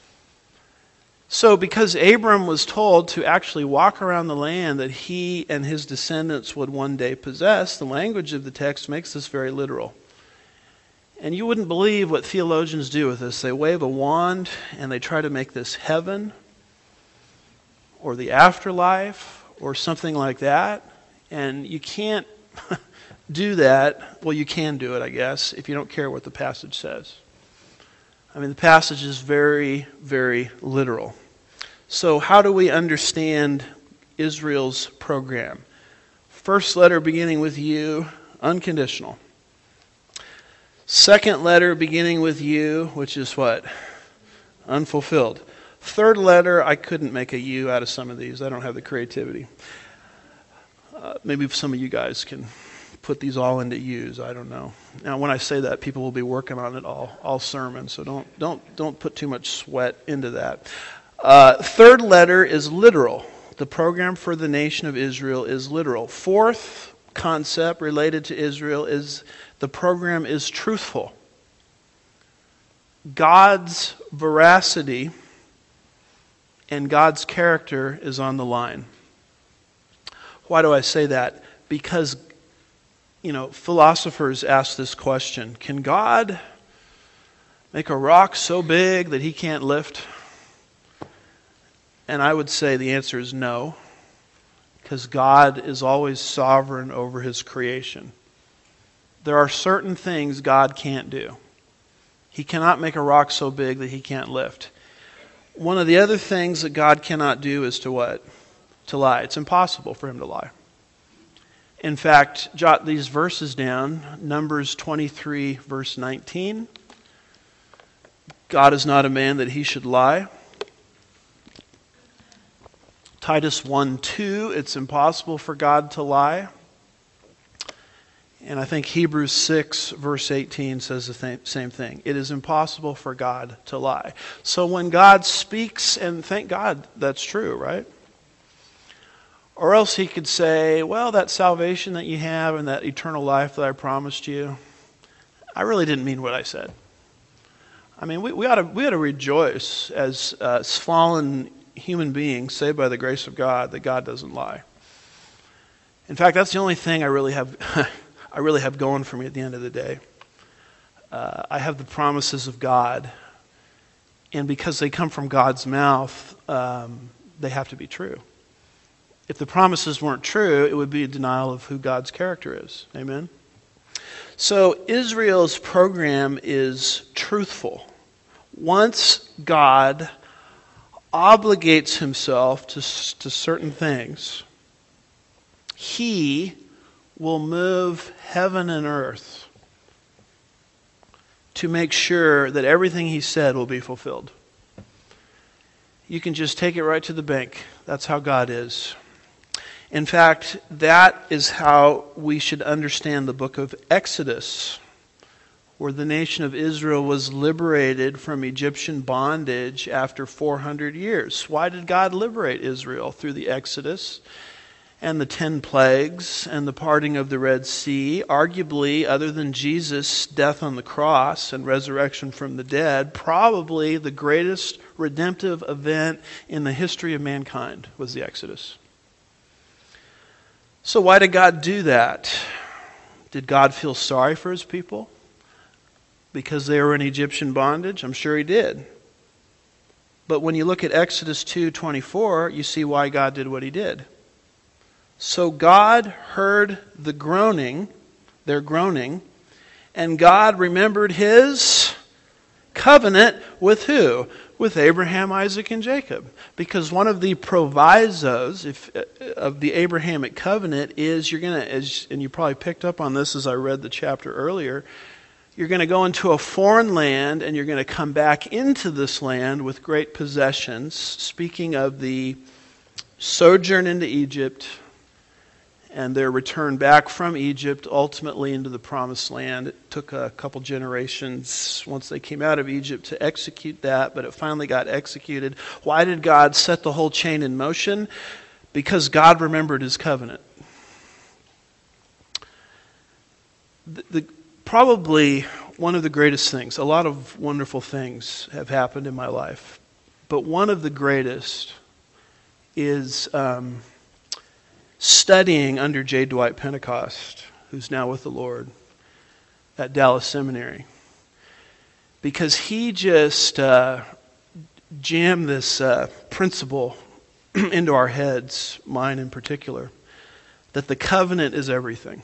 So because Abram was told to actually walk around the land that he and his descendants would one day possess, the language of the text makes this very literal. And you wouldn't believe what theologians do with this. They wave a wand and they try to make this heaven or the afterlife or something like that. And you can't do that. Well, you can do it, I guess, if you don't care what the passage says. I mean, the passage is very, very literal. So how do we understand Israel's program? First letter beginning with you, unconditional. Second letter beginning with you, which is what? Unfulfilled. Third letter, I couldn't make a you out of some of these. I don't have the creativity. Maybe some of you guys can put these all into yous. I don't know. Now, when I say that, people will be working on it all sermon, so don't put too much sweat into that. Third letter is literal. The program for the nation of Israel is literal. Fourth, concept related to Israel is the program is truthful. God's veracity and God's character is on the line. Why do I say that? Because, philosophers ask this question: can God make a rock so big that he can't lift? And I would say the answer is no, because God is always sovereign over his creation. There are certain things God can't do. He cannot make a rock so big that he can't lift. One of the other things that God cannot do is to what? To lie. It's impossible for him to lie. In fact, jot these verses down. Numbers 23, verse 19. God is not a man that he should lie. Titus 1:2, it's impossible for God to lie. And I think Hebrews 6, verse 18 says the same thing. It is impossible for God to lie. So when God speaks, and thank God that's true, right? Or else he could say, well, that salvation that you have and that eternal life that I promised you, I really didn't mean what I said. I mean, we ought to rejoice as fallen human beings saved by the grace of God that God doesn't lie. In fact, that's the only thing I really have going for me at the end of the day. I have the promises of God, and because they come from God's mouth, they have to be true. If the promises weren't true, it would be a denial of who God's character is. Amen? So Israel's program is truthful. Once God obligates himself to certain things, he will move heaven and earth to make sure that everything he said will be fulfilled. You can just take it right to the bank. That's how God is. In fact, that is how we should understand the book of Exodus, where the nation of Israel was liberated from Egyptian bondage after 400 years. Why did God liberate Israel? Through the Exodus and the 10 plagues and the parting of the Red Sea. Arguably, other than Jesus' death on the cross and resurrection from the dead, probably the greatest redemptive event in the history of mankind was the Exodus. So why did God do that? Did God feel sorry for his people because they were in Egyptian bondage? I'm sure he did. But when you look at Exodus 2:24, you see why God did what he did. So God heard their groaning, and God remembered his covenant with who? With Abraham, Isaac, and Jacob. Because one of the provisos of the Abrahamic covenant is and you probably picked up on this as I read the chapter earlier, you're going to go into a foreign land and you're going to come back into this land with great possessions. Speaking of the sojourn into Egypt and their return back from Egypt, ultimately into the promised land. It took a couple generations once they came out of Egypt to execute that, but it finally got executed. Why did God set the whole chain in motion? Because God remembered his covenant. Probably one of the greatest things, a lot of wonderful things have happened in my life, but one of the greatest is studying under J. Dwight Pentecost, who's now with the Lord at Dallas Seminary. Because he just jammed this principle into our heads, mine in particular, that the covenant is everything.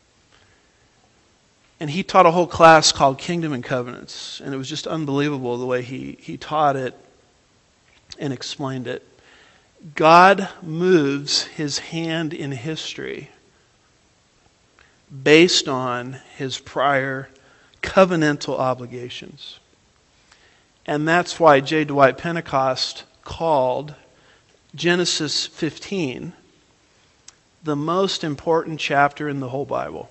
And he taught a whole class called Kingdom and Covenants, and it was just unbelievable the way he taught it and explained it. God moves his hand in history based on his prior covenantal obligations. And that's why J. Dwight Pentecost called Genesis 15 the most important chapter in the whole Bible.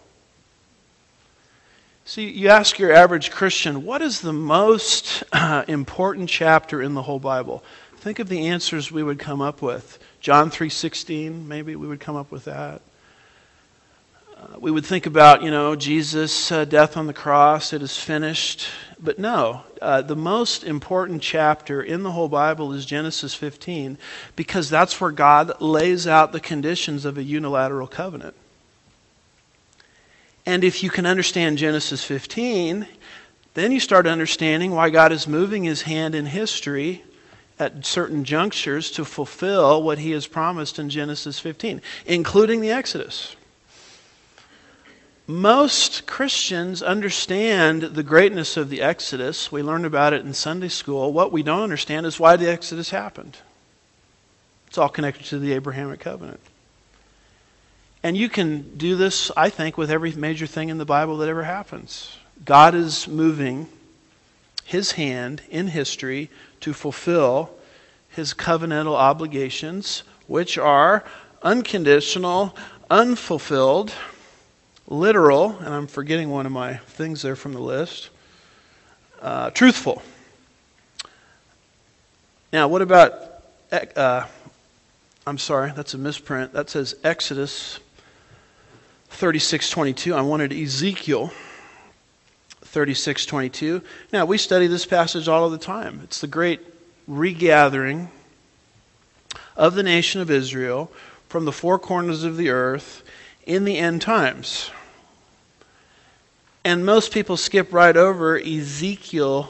See, you ask your average Christian, what is the most important chapter in the whole Bible? Think of the answers we would come up with. John 3:16, maybe we would come up with that. We would think about, Jesus' death on the cross, it is finished. But no, the most important chapter in the whole Bible is Genesis 15, because that's where God lays out the conditions of a unilateral covenant. And if you can understand Genesis 15, then you start understanding why God is moving His hand in history at certain junctures to fulfill what He has promised in Genesis 15, including the Exodus. Most Christians understand the greatness of the Exodus. We learned about it in Sunday school. What we don't understand is why the Exodus happened. It's all connected to the Abrahamic covenant. And you can do this, I think, with every major thing in the Bible that ever happens. God is moving His hand in history to fulfill His covenantal obligations, which are unconditional, unfulfilled, literal, and I'm forgetting one of my things there from the list, truthful. Now, what about, I'm sorry, that's a misprint. That says Exodus 36:22. I wanted Ezekiel 36:22. Now, we study this passage all of the time. It's the great regathering of the nation of Israel from the four corners of the earth in the end times. And most people skip right over Ezekiel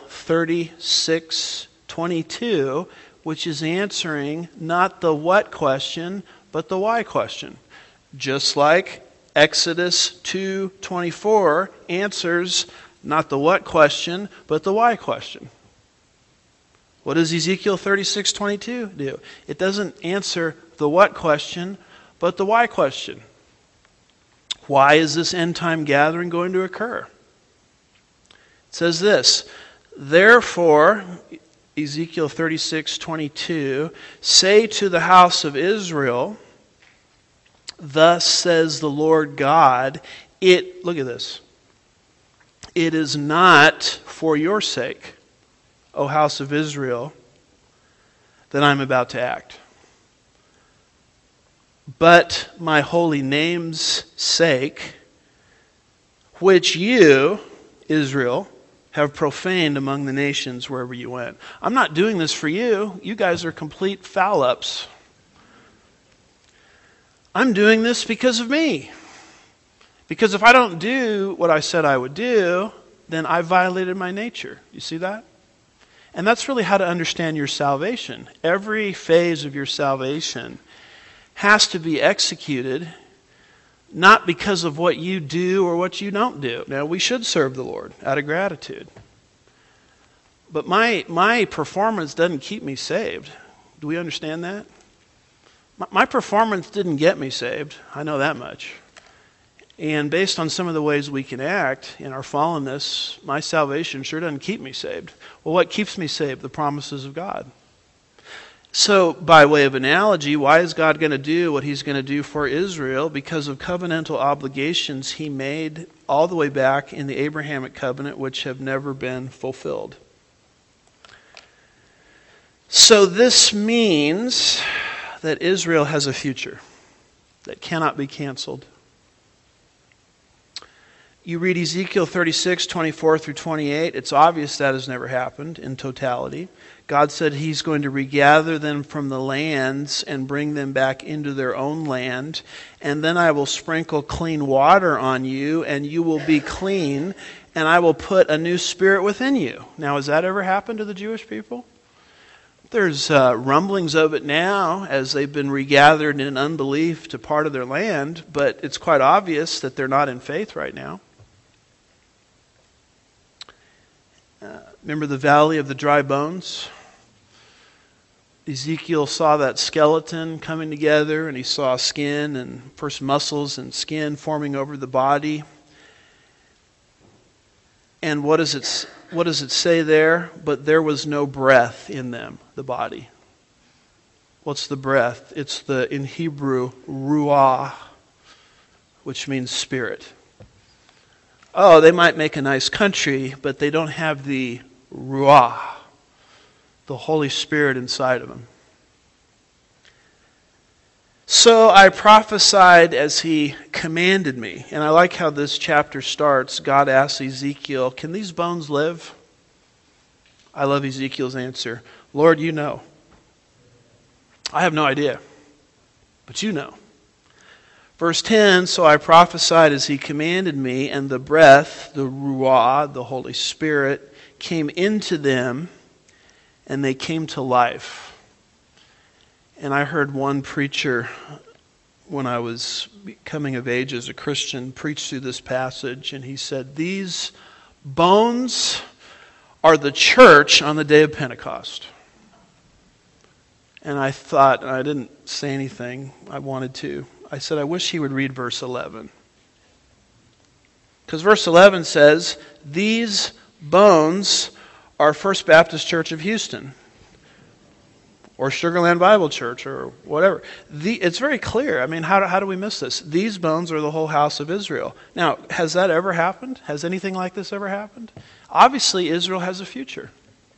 36:22, which is answering not the what question, but the why question. Just like Exodus 2:24 answers not the what question, but the why question. What does Ezekiel 36:22 do? It doesn't answer the what question, but the why question. Why is this end time gathering going to occur? It says this, therefore, Ezekiel 36:22, say to the house of Israel, thus says the Lord God, look at this, it is not for your sake, O house of Israel, that I'm about to act, but my holy name's sake, which you, Israel, have profaned among the nations wherever you went. I'm not doing this for you. You guys are complete foul-ups. I'm doing this because of me. Because if I don't do what I said I would do, then I violated my nature. You see that? And that's really how to understand your salvation. Every phase of your salvation has to be executed not because of what you do or what you don't do. Now, we should serve the Lord out of gratitude. But my performance doesn't keep me saved. Do we understand that? My performance didn't get me saved. I know that much. And based on some of the ways we can act in our fallenness, my salvation sure doesn't keep me saved. Well, what keeps me saved? The promises of God. So, by way of analogy, why is God going to do what He's going to do for Israel? Because of covenantal obligations He made all the way back in the Abrahamic covenant, which have never been fulfilled. So this means that Israel has a future that cannot be canceled. You read Ezekiel 36:24 through 28, it's obvious that has never happened in totality. God said He's going to regather them from the lands and bring them back into their own land. And then I will sprinkle clean water on you, and you will be clean, and I will put a new spirit within you. Now, has that ever happened to the Jewish people? There's rumblings of it now as they've been regathered in unbelief to part of their land, but it's quite obvious that they're not in faith right now. Remember the valley of the dry bones? Ezekiel saw that skeleton coming together, and he saw skin and first muscles and skin forming over the body. And what does it say there? But there was no breath in them, the body. What's the breath? It's in Hebrew, ruah, which means spirit. Oh, they might make a nice country, but they don't have the ruah, the Holy Spirit inside of them. So I prophesied as he commanded me. And I like how this chapter starts. God asks Ezekiel, can these bones live? I love Ezekiel's answer. Lord, you know. I have no idea, but you know. Verse 10, so I prophesied as he commanded me, and the breath, the Ruah, the Holy Spirit, came into them, and they came to life. And I heard one preacher, when I was coming of age as a Christian, preach through this passage, and he said, these bones are the church on the day of Pentecost. And I thought, and I didn't say anything, I wanted to. I said, I wish he would read verse 11. Because verse 11 says, these bones are First Baptist Church of Houston, or Sugar Land Bible Church, or whatever. It's very clear. I mean, how do we miss this? These bones are the whole house of Israel. Now, has that ever happened? Has anything like this ever happened? Obviously, Israel has a future.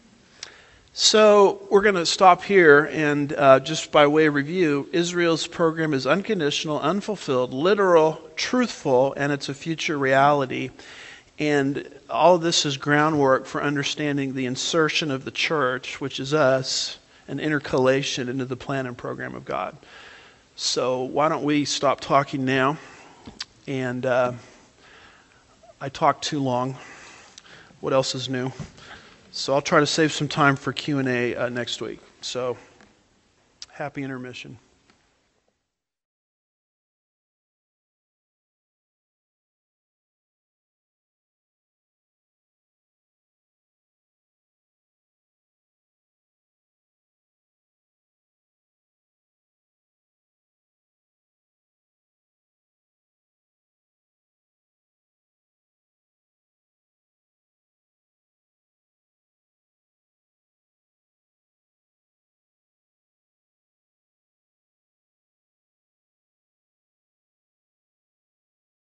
So we're going to stop here, and just by way of review, Israel's program is unconditional, unfulfilled, literal, truthful, and it's a future reality. And all of this is groundwork for understanding the insertion of the church, which is us, an intercalation into the plan and program of God. So why don't we stop talking now? And I talked too long. What else is new? So I'll try to save some time for Q&A next week. So happy intermission.